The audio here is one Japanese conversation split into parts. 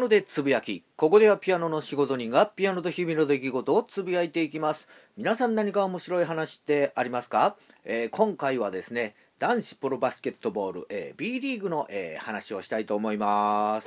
ノでつぶやき。ここではピアノの仕事人がピアノと日々の出来事をつぶやいていきます。皆さん何か面白い話ってありますか？今回はですね、男子プロバスケットボール、B リーグの、話をしたいと思います。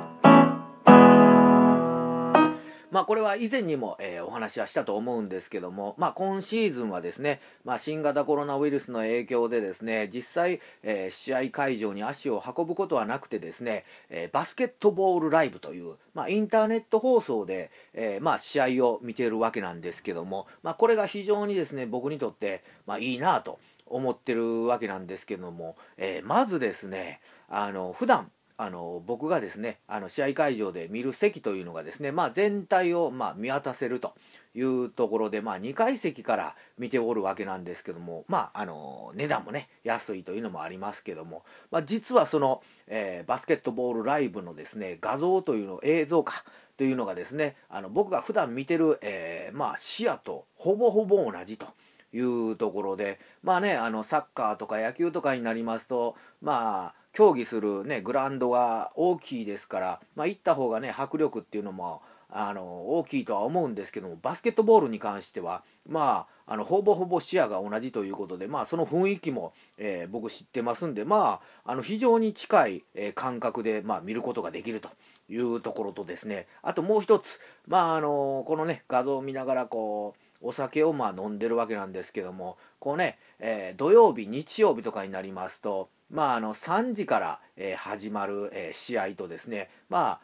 これは以前にも、お話はしたと思うんですけども、今シーズンはですね、新型コロナウイルスの影響でですね、実際、試合会場に足を運ぶことはなくてですね、バスケットボールライブという、インターネット放送で、試合を見ているわけなんですけども、これが非常にですね、僕にとって、いいなと思ってるわけなんですけども、まずですね、普段僕がですね試合会場で見る席というのがですね、全体を見渡せるというところで、2階席から見ておるわけなんですけども、値段もね安いというのもありますけども、実はその、バスケットボールライブのですね画像というの映像かというのがですね僕が普段見てる、視野とほぼほぼ同じというところで、サッカーとか野球とかになりますと競技するねグラウンドが大きいですから、行った方がね迫力っていうのも大きいとは思うんですけども、バスケットボールに関してはほぼほぼ視野が同じということで、その雰囲気も、僕知ってますんで、非常に近い、感覚で、見ることができるというところとですね、あともう一つ、このね画像を見ながらこうお酒を飲んでるわけなんですけども、こうね、土曜日日曜日とかになりますと3時から、始まる、試合とですね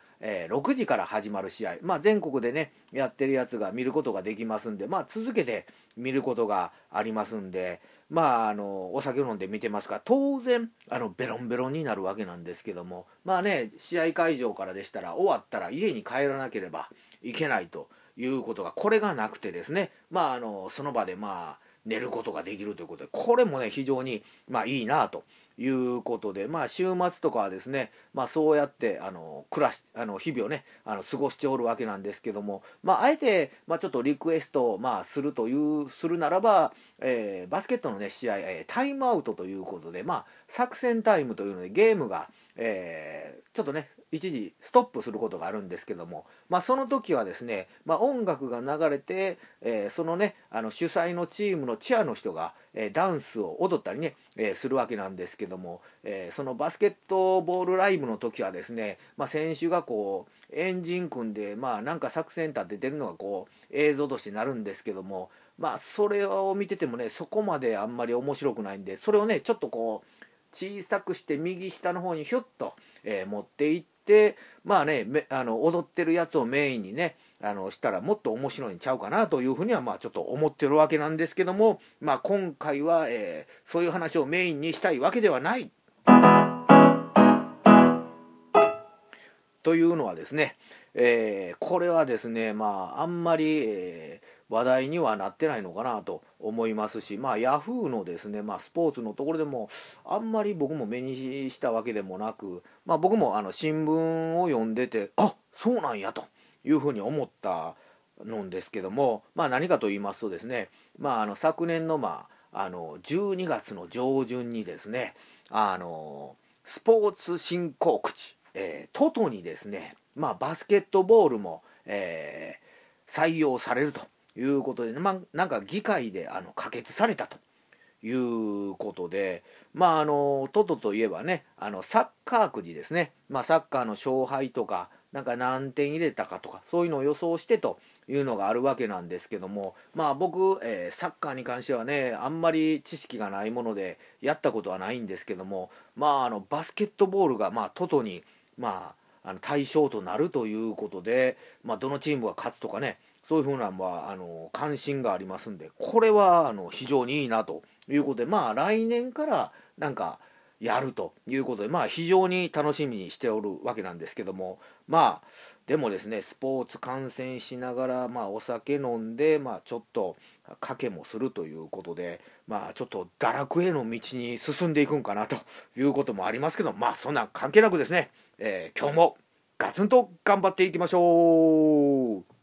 6時から始まる試合、全国でねやってるやつが見ることができますんで、続けて見ることがありますんで、お酒を飲んで見てますから当然ベロンベロンになるわけなんですけども、試合会場からでしたら終わったら家に帰らなければいけないということがこれがなくてですね、その場で寝ることができるということで、これもね非常にいいなということで、週末とかはですね、そうやって日々をね過ごしておるわけなんですけども、あえてちょっとリクエストをするならば、バスケットのね試合、タイムアウトということで、作戦タイムというのでゲームが、ちょっとね一時ストップすることがあるんですけども、その時はですね、音楽が流れて、そのね主催のチームのチアの人が、ダンスを踊ったりね、するわけなんですけども、そのバスケットボールライブの時はですね、選手がこうエンジン組んでなんか作戦立ててるのがこう映像としてなるんですけども、それを見ててもねそこまであんまり面白くないんで、それをねちょっとこう小さくして右下の方にヒュッと、持っていって、踊ってるやつをメインにねしたらもっと面白いんちゃうかなというふうにはちょっと思ってるわけなんですけども、今回は、そういう話をメインにしたいわけではないというのはですね、これはですねあんまり、話題にはなってないのかなと思いますし、ヤフーのですね、スポーツのところでもあんまり僕も目にしたわけでもなく、僕も新聞を読んでてそうなんやというふうに思ったのですけども、何かと言いますとですね、昨年の12月の上旬にですねスポーツ振興口、トトにですね、バスケットボールも、採用されるということで、なんか議会で可決されたということで、トトといえばねサッカーくじですね、サッカーの勝敗とかなんか何点入れたかとかそういうのを予想してというのがあるわけなんですけども、僕、サッカーに関してはねあんまり知識がないものでやったことはないんですけども、バスケットボールがトトに対象となるということで、どのチームが勝つとかねそういうふうな関心がありますんで、これは非常にいいなということで、来年からなんかやるということで、非常に楽しみにしておるわけなんですけども、でもですねスポーツ観戦しながら、お酒飲んで、ちょっと賭けもするということで、ちょっと堕落への道に進んでいくんかなということもありますけど、そんなん関係なくですね、今日もガツンと頑張っていきましょう。